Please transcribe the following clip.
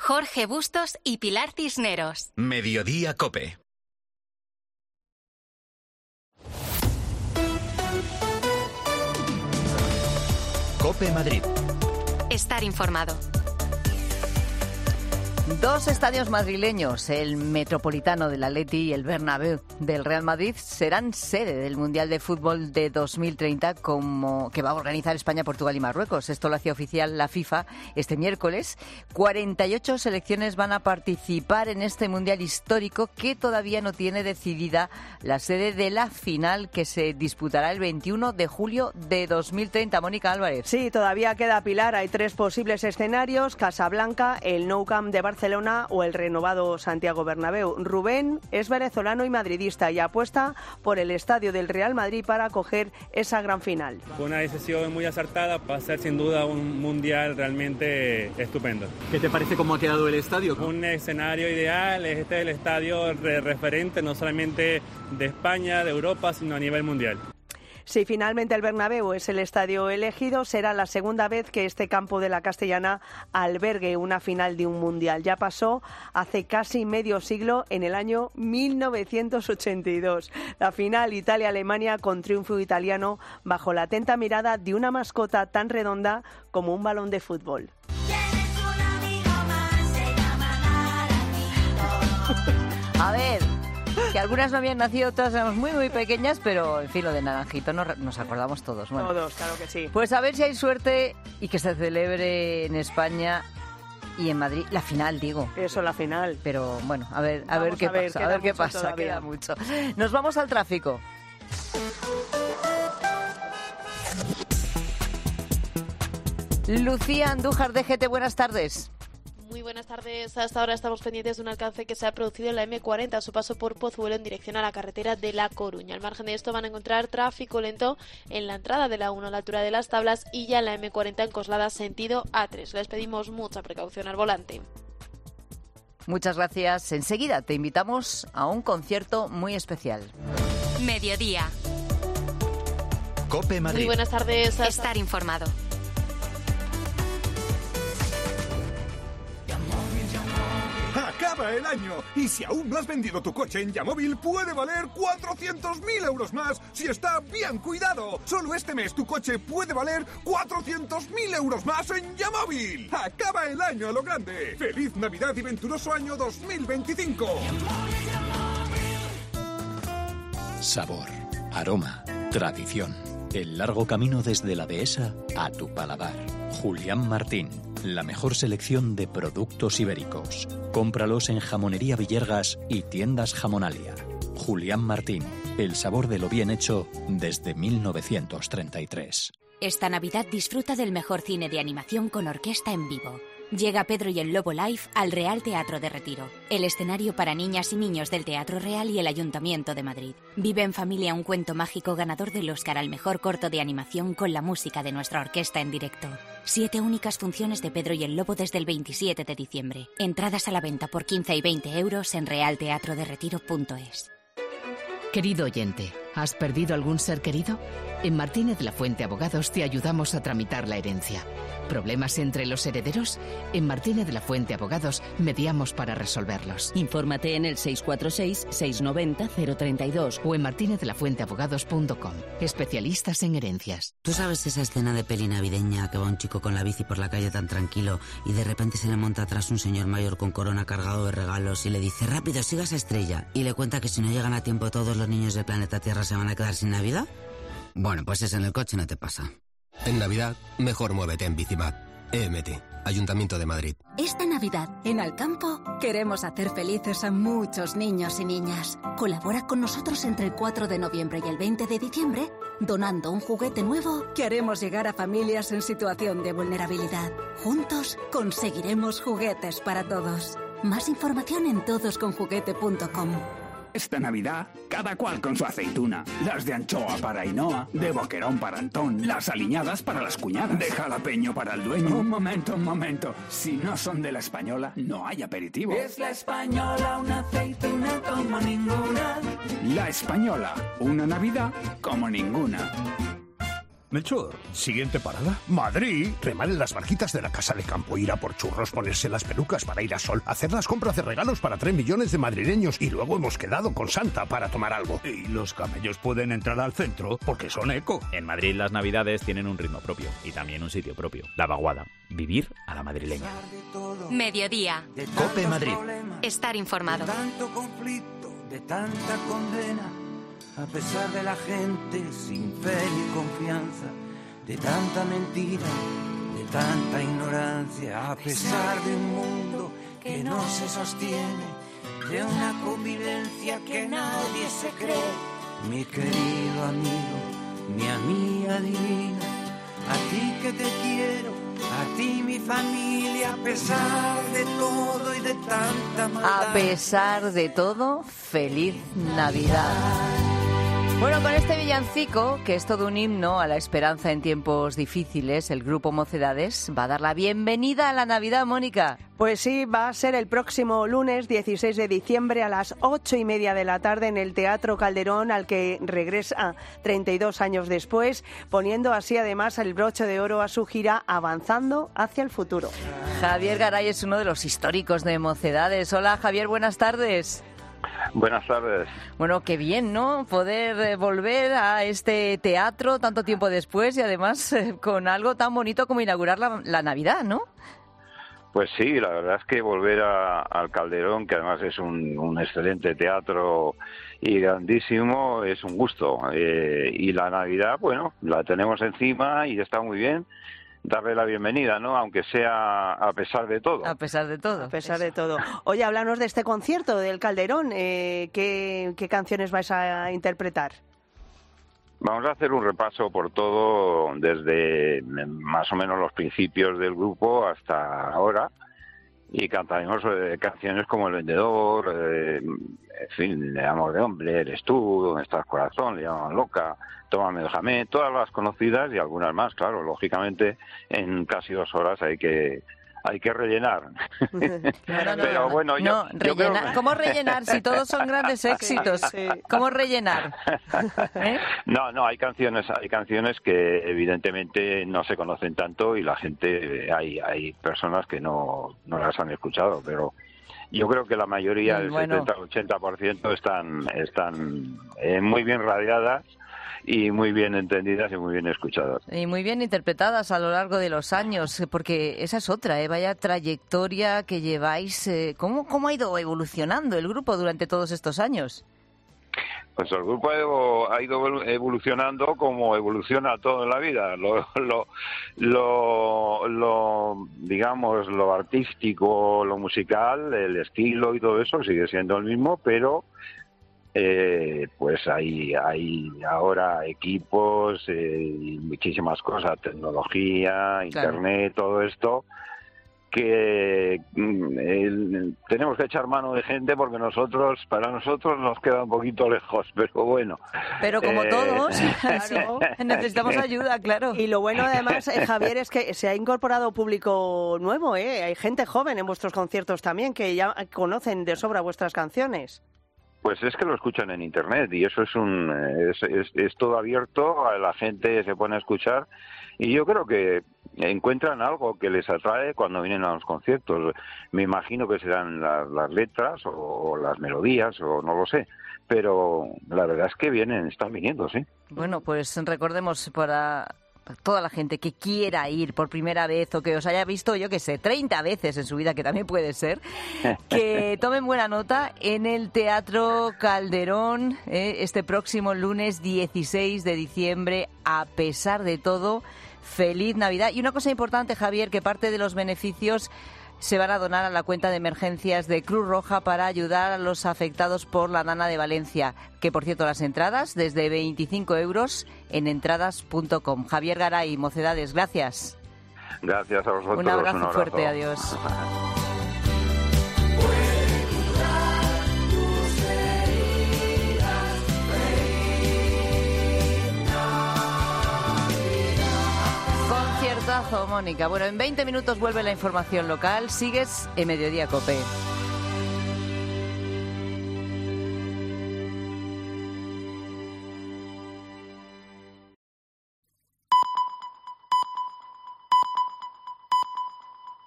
Jorge Bustos y Pilar Cisneros. Mediodía COPE. COPE Madrid. Estar informado. Dos estadios madrileños, el Metropolitano del Atleti y el Bernabéu del Real Madrid, serán sede del Mundial de Fútbol de 2030 que va a organizar España, Portugal y Marruecos. Esto lo hacía oficial la FIFA este miércoles. 48 selecciones van a participar en este Mundial histórico que todavía no tiene decidida la sede de la final, que se disputará el 21 de julio de 2030. Mónica Álvarez. Sí, todavía queda, Pilar. Hay 3 posibles escenarios: Casablanca, el Nou Camp de Barcelona o el renovado Santiago Bernabéu. Rubén es venezolano y madridista y apuesta por el estadio del Real Madrid para acoger esa gran final. Fue una decisión muy acertada, va a ser sin duda un mundial realmente estupendo. ¿Qué te parece cómo ha quedado el estadio? Un escenario ideal, este es el estadio referente no solamente de España, de Europa, sino a nivel mundial. Si finalmente el Bernabéu es el estadio elegido, será la segunda vez que este campo de la Castellana albergue una final de un mundial. Ya pasó hace casi medio siglo, en el año 1982. La final Italia-Alemania, con triunfo italiano bajo la atenta mirada de una mascota tan redonda como un balón de fútbol. A ver, que algunas no habían nacido, otras éramos muy muy pequeñas, pero en fin, lo de Naranjito nos acordamos todos. Bueno, todos, claro que sí. Pues a ver si hay suerte y que se celebre en España y en Madrid la final, digo. Eso, la final. Pero bueno, a ver qué pasa, todavía. Queda mucho. Nos vamos al tráfico. Lucía Andújar, DGT, buenas tardes. Muy buenas tardes. Hasta ahora estamos pendientes de un alcance que se ha producido en la M40 a su paso por Pozuelo en dirección a la carretera de La Coruña. Al margen de esto van a encontrar tráfico lento en la entrada de la 1 a la altura de Las Tablas y ya en la M40 en Coslada sentido A3. Les pedimos mucha precaución al volante. Muchas gracias. Enseguida te invitamos a un concierto muy especial. Mediodía. COPE Madrid. Muy buenas tardes. Estar informado. Acaba el año y si aún no has vendido tu coche en Yamóvil puede valer 400.000 euros más si está bien cuidado. Solo este mes tu coche puede valer 400.000 euros más en Yamóvil. Acaba el año a lo grande. ¡Feliz Navidad y venturoso año 2025! Sabor, aroma, tradición. El largo camino desde la dehesa a tu paladar. Julián Martín, la mejor selección de productos ibéricos. Cómpralos en Jamonería Villergas y Tiendas Jamonalia. Julián Martín, el sabor de lo bien hecho desde 1933. Esta Navidad disfruta del mejor cine de animación con orquesta en vivo. Llega Pedro y el Lobo Live al Real Teatro de Retiro, el escenario para niñas y niños del Teatro Real y el Ayuntamiento de Madrid. Vive en familia un cuento mágico ganador del Oscar al mejor corto de animación con la música de nuestra orquesta en directo. 7 únicas funciones de Pedro y el Lobo desde el 27 de diciembre. Entradas a la venta por 15 y 20 euros en realteatroderetiro.es. Querido oyente, ¿has perdido algún ser querido? En Martínez La Fuente Abogados te ayudamos a tramitar la herencia. ¿Problemas entre los herederos? En Martínez La Fuente Abogados mediamos para resolverlos. Infórmate en el 646-690-032 o en martinezlafuenteabogados.com. Especialistas en herencias. ¿Tú sabes esa escena de peli navideña que va un chico con la bici por la calle tan tranquilo y de repente se le monta atrás un señor mayor con corona cargado de regalos y le dice rápido, siga esa estrella? Y le cuenta que si no llegan a tiempo todos los niños del planeta Tierra se van a quedar sin Navidad? Bueno, pues eso en el coche no te pasa. En Navidad, mejor muévete en Bicimat. EMT, Ayuntamiento de Madrid. Esta Navidad, en Alcampo, queremos hacer felices a muchos niños y niñas. Colabora con nosotros entre el 4 de noviembre y el 20 de diciembre, donando un juguete nuevo que haremos llegar a familias en situación de vulnerabilidad. Juntos, conseguiremos juguetes para todos. Más información en todosconjuguete.com. Esta Navidad, cada cual con su aceituna. Las de anchoa para Ainhoa, de boquerón para Antón, las aliñadas para las cuñadas, de jalapeño para el dueño. Un momento. Si no son de La Española, no hay aperitivo. Es La Española, una aceituna como ninguna. La Española, una Navidad como ninguna. Melchor, ¿siguiente parada? Madrid. Remar en las barquitas de la casa de campo, ir a por churros, ponerse las pelucas para ir a Sol, hacer las compras de regalos para 3 millones de madrileños y luego hemos quedado con Santa para tomar algo. Y los camellos pueden entrar al centro porque son eco. En Madrid las navidades tienen un ritmo propio y también un sitio propio. La Vaguada. Vivir a la madrileña. Mediodía. Cope Madrid. Estar informado. De tanto conflicto, de tanta condena, a pesar de la gente sin fe ni confianza, de tanta mentira, de tanta ignorancia, a pesar de un mundo que no se sostiene, de una convivencia que nadie se cree. Mi querido amigo, mi amiga divina, a ti que te quiero, a ti mi familia, a pesar de todo y de tanta maldad. A pesar de todo, feliz Navidad. Bueno, con este villancico, que es todo un himno a la esperanza en tiempos difíciles, el grupo Mocedades va a dar la bienvenida a la Navidad, Mónica. Pues sí, va a ser el próximo lunes 16 de diciembre a las 8:30 de la tarde en el Teatro Calderón, al que regresa 32 años después, poniendo así además el broche de oro a su gira Avanzando hacia el futuro. Javier Garay es uno de los históricos de Mocedades. Hola, Javier, buenas tardes. Buenas tardes. Bueno, qué bien, ¿no? Poder volver a este teatro tanto tiempo después y además con algo tan bonito como inaugurar la Navidad, ¿no? Pues sí, la verdad es que volver al Calderón, que además es un excelente teatro y grandísimo, es un gusto. Y la Navidad, bueno, la tenemos encima y está muy bien. Darle la bienvenida, ¿no? Aunque sea a pesar de todo. A pesar de todo. A pesar de todo. Oye, háblanos de este concierto del Calderón. ¿Qué canciones vais a interpretar? Vamos a hacer un repaso por todo, desde más o menos los principios del grupo hasta ahora. Y cantaremos canciones como El Vendedor, en fin, El Amor de Hombre, Eres tú, Donde estás corazón, Le llaman loca, Tómame, déjame, todas las conocidas y algunas más, claro, lógicamente en casi 2 horas hay que rellenar. Pero bueno, yo creo... ¿Cómo rellenar si todos son grandes éxitos? Sí. ¿Cómo rellenar? No, hay canciones que evidentemente no se conocen tanto y la gente, hay personas que no las han escuchado, pero yo creo que la mayoría, el 70-80% están muy bien radiadas y muy bien entendidas y muy bien escuchadas. Y muy bien interpretadas a lo largo de los años, porque esa es otra, vaya trayectoria que lleváis. ¿Cómo ha ido evolucionando el grupo durante todos estos años? Pues el grupo ha ido evolucionando como evoluciona todo en la vida. Digamos, lo artístico, lo musical, el estilo y todo eso sigue siendo el mismo, pero pues hay ahora equipos y muchísimas cosas, tecnología, internet, todo esto, que tenemos que echar mano de gente porque para nosotros nos queda un poquito lejos, pero bueno. Pero como todos, claro, necesitamos ayuda, claro. Y lo bueno además, Javier, es que se ha incorporado público nuevo, hay gente joven en vuestros conciertos también que ya conocen de sobra vuestras canciones. Pues es que lo escuchan en internet y eso es todo abierto, la gente se pone a escuchar y yo creo que encuentran algo que les atrae cuando vienen a los conciertos. Me imagino que serán las letras o las melodías o no lo sé, pero la verdad es que están viniendo, sí. Bueno, pues recordemos para toda la gente que quiera ir por primera vez o que os haya visto, yo qué sé, 30 veces en su vida, que también puede ser, que tomen buena nota en el Teatro Calderón este próximo lunes 16 de diciembre, a pesar de todo, feliz Navidad. Y una cosa importante, Javier, que parte de los beneficios se van a donar a la cuenta de emergencias de Cruz Roja para ayudar a los afectados por la Dana de Valencia, que por cierto las entradas desde 25 euros en entradas.com. Javier Garay, Mocedades, gracias. Gracias a vosotros. Un abrazo fuerte, adiós. Mónica. Bueno, en 20 minutos vuelve la información local. Sigues en Mediodía COPE.